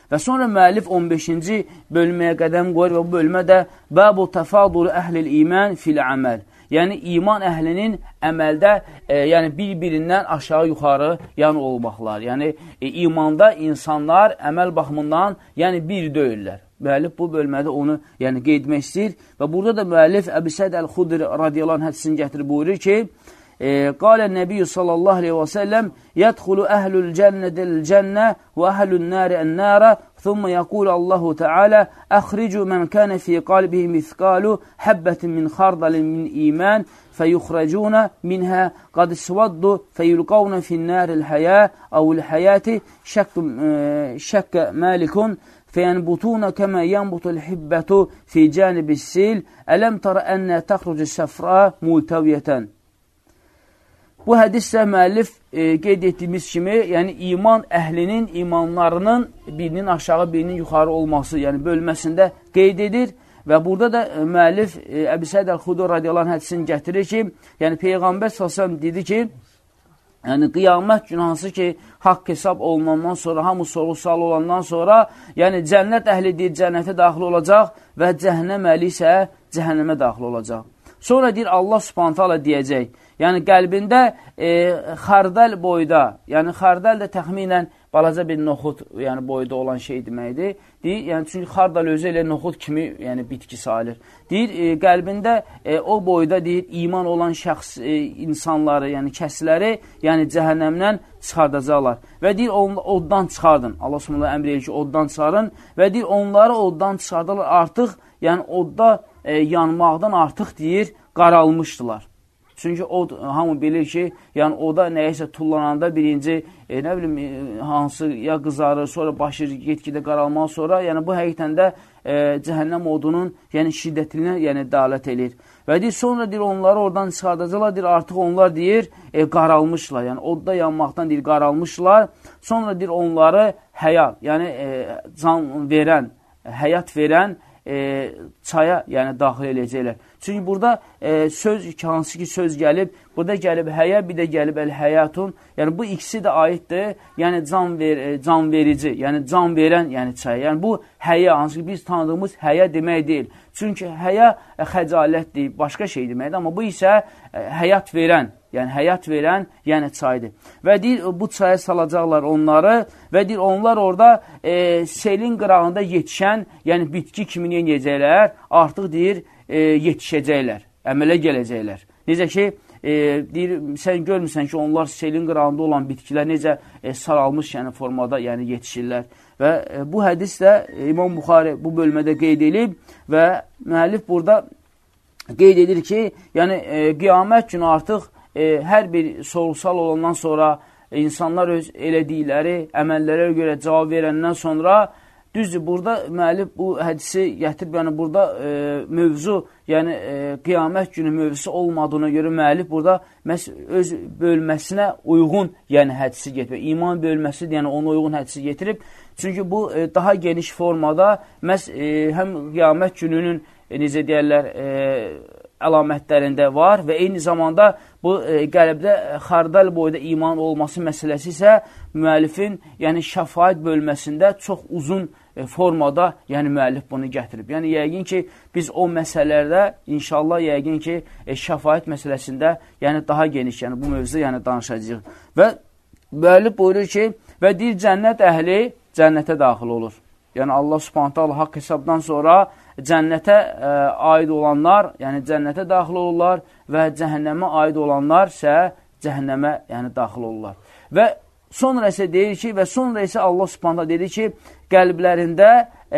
Və sonra müəllif 15-ci bölməyə qədəm qoyur və bu bölmə də Bəbu təfadulu əhlil iman fil əməl. Yəni, iman əhlinin əməldə yəni bir-birindən aşağı-yuxarı olmaqlar. Yəni, imanda insanlar əməl baxımından yəni bir deyirlər. Müəllif bu bölmədə onu yəni qeyd etmək istəyir və burada da müəllif Əbu Səid Əl-Xudri radiyallahu anh hədisini gətirib buyurur ki, Qalə Nəbiyyü sallallahu aleyhi və səlləm yədxulu əhlül cənnədil cənnə və əhlül nəri ən-nərə thumma yəqulu Allahu Teala əxricu mən kənə fi qalbihi mithqalu həbbətin min xardalin min iman fəyuxrəcunə minhə qad isvaddu fəyulqavnə finnəril həyə əvül həyəti şəkkə məlikun فَيَنْبُتُونَ كَمَا يَنْبُتُ الْحِبَّةُ فِي جَانِبِ السِّيلِ أَلَمْ تَرَ أَنَّا تَخْرُجُ السَّفْرَى مُلْتَوِيَةً. Bu hədisdə müəllif qeyd etdiyimiz kimi, yəni iman əhlinin imanlarının birinin aşağı, birinin yuxarı olması, yəni bölməsində qeyd edir və burada da müəllif Əbu Səid Əl-Xudri radiyallahu anh hədisini gətirir ki, yəni Peyğəmbər s.ə.v dedi ki, yəni qiyamət günü hansı ki, haqq hesab olunandan sonra, hamı soru-sual olandan sonra, yəni cənnət əhli deyir, cənnətə daxil olacaq və cəhənnəm əhli isə cəhənnəmə daxil olacaq. Sonra deyir, Allah subhanət hala deyəcək, yəni qəlbində xardəl boyda, yəni xardəl də təxminən balaca bir noxud yəni boyda olan şey deməkdir. Deyir, yəni çünki xardal özü elə noxud kimi yəni bitki sayılır. Deyir, qəlbində o boyda deyir, iman olan şəxs insanları, yəni kəsləri, yəni cəhənnəmdən çıxardacaqlar. Və deyir, oddan çıxardın. Allah subhanallah əmr edir ki, oddan çıxarın və deyir, onları oddan çıxardarlar artıq, yəni odda yanmaqdan artıq deyir, qaralmışdılar. Çünki od, hamı bilir ki, yəni oda nəyəsə tullananda birinci, nə bilim, hansı ya qızarır, sonra başır, get-gedə qaralmağa sonra, yəni bu həqiqətən də cəhənnəm odunun yəni şiddətinə yəni dəlalət edir. Və deyir, sonra deyir, onları oradan çıxardacaqlar, deyir, artıq onlar deyir, qaralmışlar, yəni odda yanmaqdan deyir, qaralmışlar. Sonra deyir, onları həyat, yəni can verən, həyat verən çaya yəni daxil edəcəklər. Çünki burada söz, hansı ki söz gəlib, burada gəlib həyə, bir də gəlib əl-həyatun. Yəni bu ikisi də aiddir, yəni can verici, yəni can verən yəni çaya. Yəni bu həyə, hansı ki biz tanıdığımız həyə demək deyil. Çünki həyə xəcalətdir, başqa şey deməkdir, amma bu isə həyat verən, yəni həyat verən, yəni çaydır. Və deyir, bu çaya salacaqlar onları və deyir, onlar orada selin qırağında yetişən, yəni bitki kimi yiyəcəklər, artıq deyir, yetişəcəklər, əmələ gələcəklər. Necə ki, deyir, sən görmürsən ki, onlar selin qırağında olan bitkilər necə saralmış yəni formada yəni yetişirlər. Və bu hədis də İmam Buxari bu bölmədə qeyd edib və müəllif burada qeyd edir ki, yəni qiyamət günü artıq hər bir sorğu-sual olandan sonra insanlar öz elədikləri əməllərə görə cavab verəndən sonra düzdür, burada müəllif bu hədisi gətirib, yəni burada mövzu, yəni qiyamət günü mövzusu olmadığına görə müəllif burada öz bölməsinə uyğun yəni hədisi getirib. İman bölməsi, yəni ona uyğun hədisi getirib. Çünki bu daha geniş formada həm qiyamət gününün necə deyərlər, əlamətlərində var və eyni zamanda bu qəlbdə xardal boyda iman olması məsələsi isə müəllifin yəni şəfaət bölməsində çox uzun formada yəni müəllif bunu gətirib. Yəni yəqin ki biz o məsələlərdə inşallah yəqin ki şəfaət məsələsində yəni daha geniş yəni bu mövzuda yəni danışacağıq. Və müəllif buyurur ki, və deyir cənnət əhli cənnətə daxil olur. Yəni Allah Subhanahu taala haqq hesabdan sonra cənnətə aid olanlar, yəni cənnətə daxil olurlar və cəhənnəmə aid olanlar isə cəhənnəmə yəni daxil olurlar. Və sonra isə deyir ki, və sonra isə Allah Subhanahu dedi ki, qəlblərində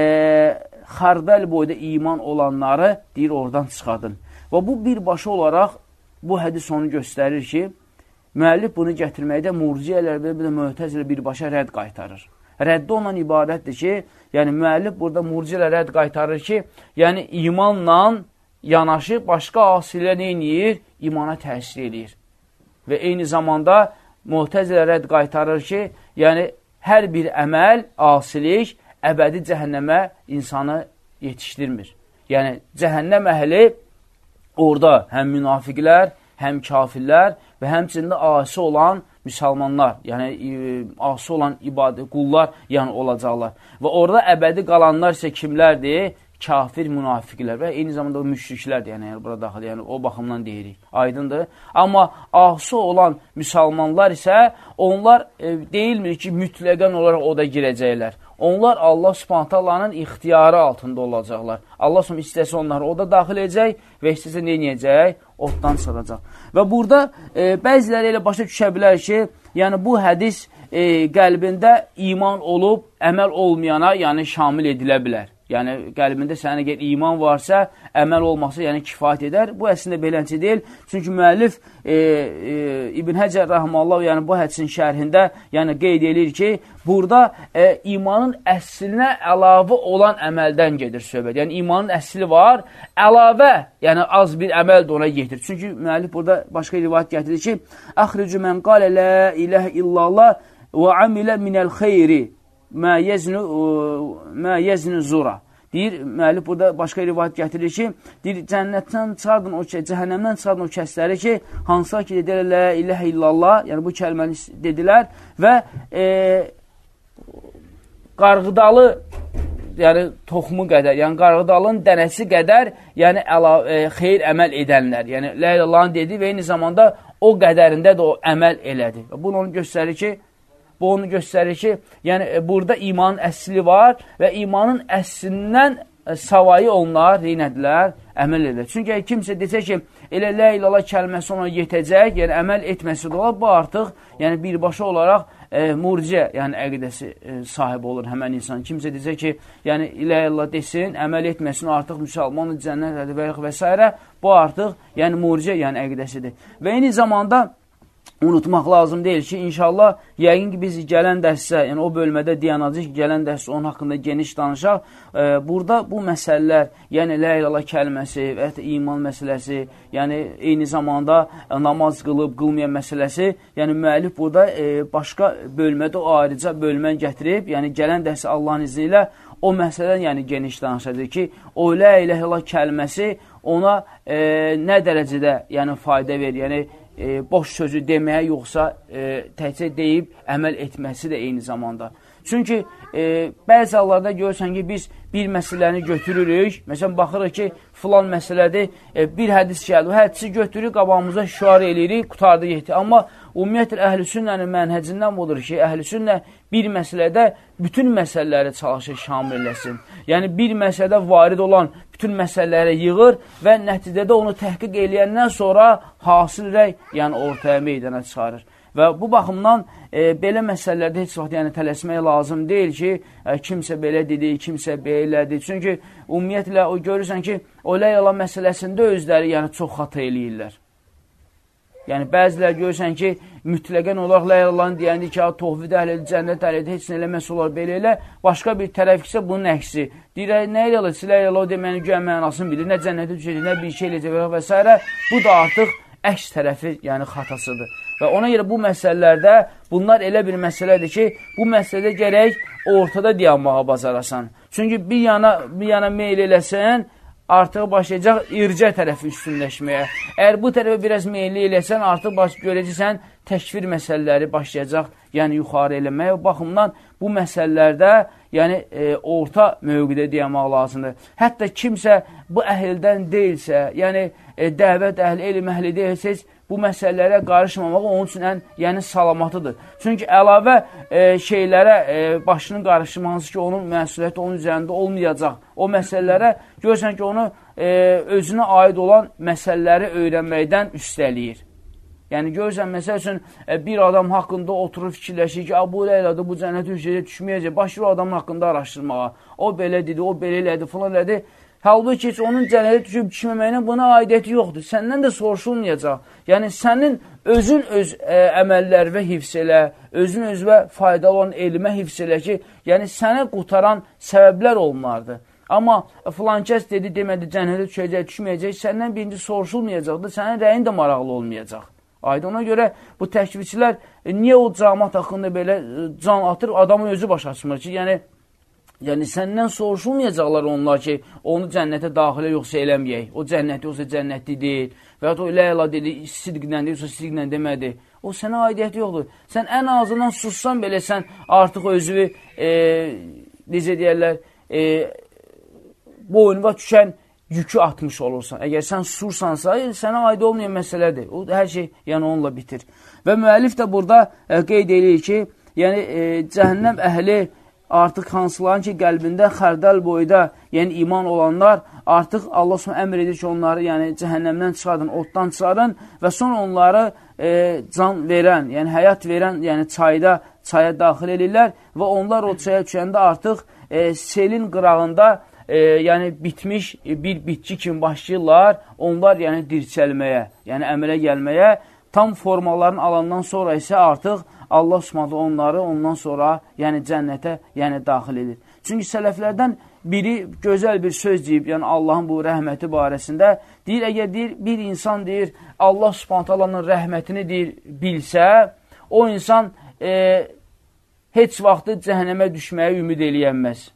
xardal boyda iman olanları deyir oradan çıxardın. Və bu birbaşa olaraq bu hədis onu göstərir ki, müəllif bunu gətirməkdə murciyələr və bir də mötəzilə birbaşa rədd qaytarır. Rəddi ondan ibarətdir ki, yəni müəllif burada murcilə rədd qaytarır ki, yəni imanla yanaşı başqa asilər nə edir? İmana təsir edir. Və eyni zamanda Mu'təzilə rədd qaytarır ki, yəni hər bir əməl, asilik əbədi cəhənnəmə insanı yetişdirmir. Yəni cəhənnəm əhli orada həm münafiqlər, həm kafirlər və həmçində asi olan müsəlmanlar, yəni asi olan qullar yəni olacaqlar. Və orada əbədi qalanlar isə kimlərdir? Kafir, münafiqlər və eyni zamanda o müşriklərdir, yəni burada daxil, yəni o baxımdan deyirik, aydındır. Amma asi olan müsəlmanlar isə onlar deyilmir ki, mütləqən olaraq o da girəcəklər. Onlar Allah Subhanahu taalanın ixtiyarı altında olacaqlar. Allah Subhanahu istəsə onları o da daxil edəcək və istəsə nə edəcək? Otdan çıxacaq. Və burada bəziləri elə başa düşə bilər ki, yəni bu hədis qəlbində iman olub, əməl olmayana yəni şamil edilə bilər. Yəni, qəlbində sənin əgər iman varsa, əməl olmasa, yəni kifayət edər. Bu əslində beləncə deyil. Çünki müəllif İbn Həcər rəhməllah, yəni bu hədisin şərhində yəni qeyd edir ki, burada imanın əslinə əlavə olan əməldən gedir söhbət. Yəni, imanın əsli var, əlavə, yəni az bir əməl də ona getir. Çünki müəllif burada başqa rivayət gətirir ki, Əxricü mən qalə lə iləhə illallah və amilə minəl xeyri mə yezni zura. Deyir, müəllif burada başqa rivayət gətirir ki, deyir, cənnətdən çıxardın o cəhənnəmdən çıxardın o kəsləri ki, hansılar ki, dedilər, lə iləhə illallah, yəni bu kəlməni dedilər və qarğıdalı, yəni toxumu qədər, yəni qarğıdalın dənəsi qədər, yəni xeyir əməl edənlər, yəni lə ilallahın dedi və eyni zamanda o qədərində də o əməl elədi. Bunu onu göstərir ki, bu onu göstərir ki, yəni burada imanın əsli var və imanın əslindən savayı onlar neynədilər? Əməl edir. Çünki kimsə desə ki, elə lə ilallah kəlməsi ona yetəcək, yəni əməl etməsi də olar, bu artıq yəni birbaşa olaraq murciə, yəni əqidəsi sahibi olur həmən insan. Kimsə desə ki, yəni lə ilallah desin, əməl etməsin, artıq müsəlman cənnət ədir və s. Bu artıq yəni murciə, yəni əqidəsidir. Və eyni zamanda unutmaq lazım deyil ki, inşallah, yəqin ki, biz gələn dərsə, yəni o bölmədə dayanacaq ki, gələn dərsə onun haqqında geniş danışaq. Burada bu məsələlər, yəni lə ilallah kəlməsi və ya iman məsələsi, yəni eyni zamanda namaz qılıb, qılmayan məsələsi, yəni müəllif burada başqa bölmədə o ayrıca bölmən gətirib, yəni gələn dərsə Allahın izni ilə o məsələdən yəni geniş danışacaq ki, o lə ilallah kəlməsi ona nə dərəcədə yəni fayda verir, yəni boş sözü deməyə, yoxsa təkcə deyib əməl etməsi də eyni zamanda. Çünki bəzi hallarda görürsən ki, biz bir məsələni götürürük, məsələn, baxırıq ki, filan məsələdir, bir hədis gəldi, o hədisi götürürük, qabağımıza şüar eləyirik, qutardı getdi. Amma ümumiyyətlə, əhl-i-sünnənin mənhəcindən budur ki, əhl-i-sünnə bir məsələdə bütün məsələləri çalışır, şamil eləsin. Yəni, bir məsələdə varid olan bütün məsələləri yığır və nəticədə onu təhqiq eləyəndən sonra hasil rəy, yəni ortaya meydana çıxarır. Və bu baxımdan belə məsələlərdə heç vaxt yəni, tələsmək lazım deyil ki, kimsə belə dedi, kimsə belədir. Çünki ümumiyyətlə o görürsən ki, o lə ilallah məsələsində özləri yəni, çox xata eləyirlər. Yəni, bəzilər görürsən ki, mütləqən olaraq lə ilallahın deyəndi ki, tohvid əhlidir, cənnət əhlidir, heç nə eləməsi olar belə elə. Başqa bir tərəf isə bunun əksi. Deyir, nə ilallah, lə ilallah deməyini güya mənasını bilir, nə cənnətə düşəcək, nə bir şey eləyəcək və s. Bu da artıq əks tərəfi, yəni xatasıdır. Və ona görə bu məsələlərdə bunlar elə bir məsələdir ki, bu məsələdə gərək ortada dayanmağa bacarasan. Çünki bir yana meyl eləsən, artıq başlayacaq ircə tərəfi üstünləşməyə. Əgər bu tərəfə biraz meyilli eləsən, artıq görəcəksən təkfir məsələləri başlayacaq, yəni yuxarı eləməyə. O baxımdan bu məsələlərdə yəni orta mövqidə dayanmaq lazımdır. Hətta kimsə bu əhldən deyilsə, yəni dəvət əhli, elm əhli deyilsə, bu məsələlərə qarışmamaq onun üçün ən yəni salamatıdır. Çünki əlavə şeylərə başının qarışması ki, onun məsuliyyəti onun üzərində olmayacaq. O məsələlərə görürsən ki, onu özünə aid olan məsələləri öyrənməkdən üstələyir. Yəni görürsən, məsəl üçün bir adam haqqında oturur fikirləşir ki, bu elədir, bu cənnət düşməyəcək, başlayır o adamın haqqında araşdırmağa. O belə dedi, o belə elədi, filan elədi. Halbuki heç onun cənnətə düşüb düşməməyinə buna aidiyyəti yoxdur. Səndən də soruşulmayacaq. Yəni, sənin özün öz əməllərvə hifz elə, özün özvə faydalı olan elmə hifz elə ki, yəni səni qutaran səbəblər olmalıdır. Amma filan kəs dedi, demədi, cənnətə düşəcək, düşməyəcək, səndən birinci soruşulmayacaqdır, sənin rəyin də maraqlı olmayacaq. Ayda ona görə bu təkvirçilər niyə o cəmaət haqqında belə can atır, adamın özü baş açmır ki, yəni səndən soruşulmayacaqlar onlar ki, onu cənnətə daxilə yoxsa eləməyək. O cənnəti yoxsa cənnətli deyil. Və ya o ilə dedi, sidqlə deyil, yoxsa sidqlə demədi. O sənə aidiyyəti yoxdur. Sən ən azından sussan belə, sən artıq özünü, necə deyərlər, boynuna düşən yükü atmış olursan. Əgər sən susursansa, sənə aid olmayan məsələdir. O, hər şey yəni onunla bitir. Və müəllif də burada qeyd edir ki, yəni cəhənnəm əhli artıq hansıların ki, qəlbində xərdəl boyda, yəni iman olanlar, artıq Allah sonra əmr edir ki, onları yəni cəhənnəmdən çıxardın, oddan çıxardın və sonra onları can verən, yəni həyat verən, yəni çaya daxil edirlər və onlar o çaya düşəndə artıq selin qırağında yəni bitmiş bir bitki kimi başlayırlar, onlar yəni dirçəlməyə, yəni əmələ gəlməyə, tam formalarını alandan sonra isə artıq Allah Subhanahu onları ondan sonra yəni cənnətə yəni daxil edir. Çünki sələflərdən biri gözəl bir söz deyib, yəni Allahın bu rəhməti barəsində deyir, əgər deyir, bir insan deyir, Allah Subhanahu rəhmətini deyir, bilsə, o insan heç vaxtı cəhənnəmə düşməyə ümid eləyənməz.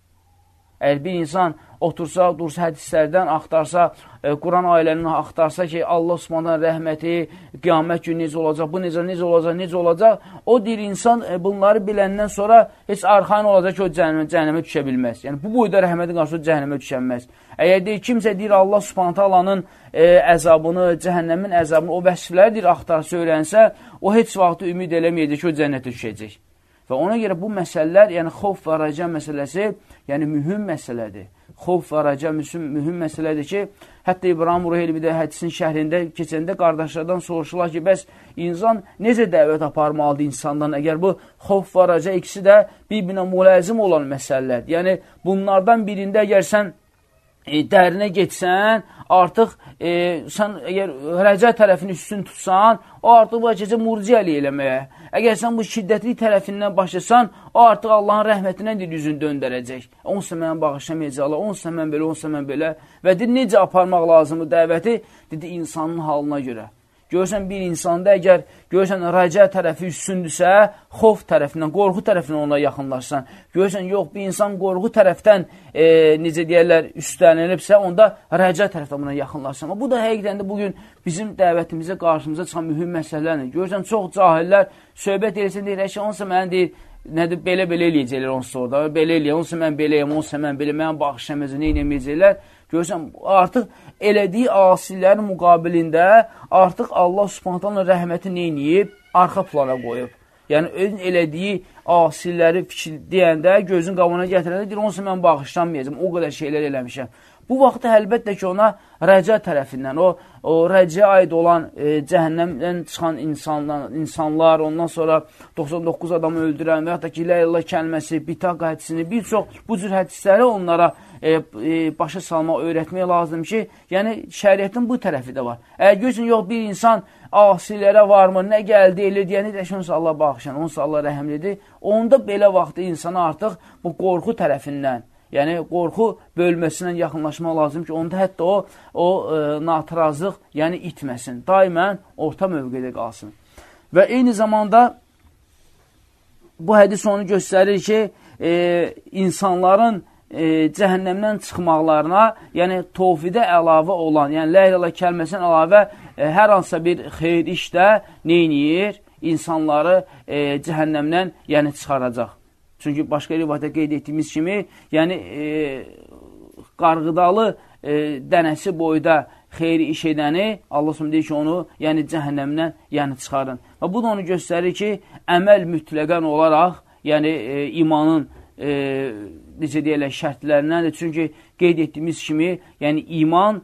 Əgər bir insan otursa, dursa hədislərdən axtarsa, Quran ayələrini axtarsa ki, Allah Subhanahu rəhməti, qiyamət günü necə olacaq, bu necə olacaq, o deyir, insan bunları biləndən sonra heç arxain olacaq ki, o cəhənnəmə düşə bilməz. Yəni, bu boyda rəhmətin qarşı cəhənnəmə düşənməz. Əgər deyir, kimsə deyir, Allah Subhanahu əzabını, cəhənnəmin əzabını, o vəsifləri deyir, axtarsa, öyrənsə, o heç vaxtı ümid eləməyəcək ki, o cənnətə düşəcək. Və ona görə bu məsələlər, yəni xof və rəca məsələsi, yəni mühüm məsələdir. Xof və rəca mühüm məsələdir ki, hətta İbrahim Ruheyli bir də hədisin şəhrində keçəndə qardaşlardan soruşurlar ki, bəs insan necə dəvət aparmalıdır insandan? Əgər bu xof və rəca ikisi də bir-birinə müləzim olan məsələlərdir. Yəni bunlardan birində əgər sən dərinə getsən, artıq sən əgər rəca tərəfini üstün tutsan, o artıq bu gecə murciəli eləməyə. Əgər sən bu şiddətli tərəfindən başlasan, o artıq Allahın rəhmətindən deyir, yüzünü döndərəcək. Onsa mənə bağışlamayacaqlar, onsa mən belə. Və deyir, necə aparmaq lazımdır dəvəti? Dedi, insanın halına görə. Görürsən, bir insanda əgər görürsən, rəca tərəfi üstündürsə, xof tərəfindən, qorxu tərəfindən ona yaxınlaşsan. Görürsən, yox, bir insan qorxu tərəfdən, necə deyərlər, üstlənilibsə, onda rəca tərəfdən buna yaxınlaşsan. Bu da həqiqətən də bugün bizim dəvətimizə, qarşımıza çıxan mühüm məsələlərdir. Görürsən, çox cahillər söhbət edirsən, deyir, əşə, onsa mənə deyir, nədir, belə eləyəcəklər onsa orada, belə eləyək, onsa mən beləyəm, onsa mən belə, mən baxışaməzə, nə eləməyəcəklər. Görürsən, artıq elədiyi asilərin müqabilində artıq Allah Subhanahu rəhməti neyniyib? Arxa plana qoyub. Yəni, özün elədiyi asiləri fikir deyəndə, gözün qabına gətirəndə deyir, onsa mən bağışlanmayacağım, o qədər şeylər eləmişəm. Bu vaxtda əlbəttə ki, ona rəca tərəfindən, o rəcəyə aid olan cəhənnəmdən çıxan insanlar, ondan sonra 99 adamı öldürən və yaxud da ki, ilə illah kəlməsi, bitaq hədisini, bir çox bu cür hədisləri onlara başa salmaq, öyrətmək lazım ki, yəni şəriyyətin bu tərəfi də var. Əgər görürsən, yox, bir insan asilərə varmı, nə gəldi, elə deyəni də onsa Allah bağışlayan, onsa Allah rəhəmlidir, onda belə vaxtda insana artıq bu qorxu tərəfindən, yəni qorxu bölməsindən yaxınlaşmaq lazım ki, onda hətta o natirazlıq yəni itməsin, daimən orta mövqedə qalsın. Və eyni zamanda bu hədis onu göstərir ki, insanların cəhənnəmdən çıxmaqlarına, yəni tovhidə əlavə olan, yəni la ilaha kəlməsindən əlavə hər hansısa bir xeyir işdə neyniyir? İnsanları cəhənnəmdən yəni çıxaracaq. Çünki başqa rivayətdə qeyd etdiyimiz kimi, yəni qarğıdalı dənəsi boyda xeyri iş edəni, Allah s.ə. deyir ki, onu yəni cəhənnəmdən yəni çıxarın. Və bu da onu göstərir ki, əməl mütləqən olaraq, yəni imanın necə deyərlər, şərtlərindəndir. Çünki qeyd etdiyimiz kimi, yəni iman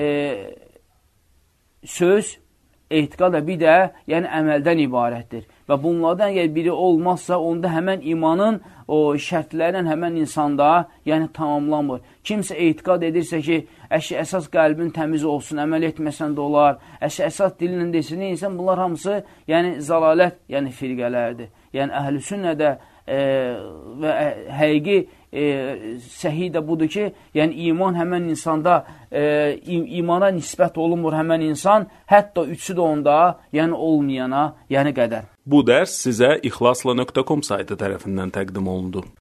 söz, etiqad da bir də yəni əməldən ibarətdir. Və bunlardan əgər biri olmazsa, onda həmən imanın o şərtlərlə həmən insanda yəni tamamlanmır. Kimsə etiqad edirsə ki, əsas qəlbin təmiz olsun, əməl etməsən də olar, əsas dilinlə desin, insan bunlar hamısı yəni zəlalət yəni firqələrdir. Yəni əhl-i sünnədə və həqiqi səhi də budur ki, yəni iman həmən insanda imana nisbət olunmur həmən insan, hətta üçü də onda yəni olmayana yəni qədər. Bu dərs sizə ixlasla.com saytı tərəfindən təqdim olundu.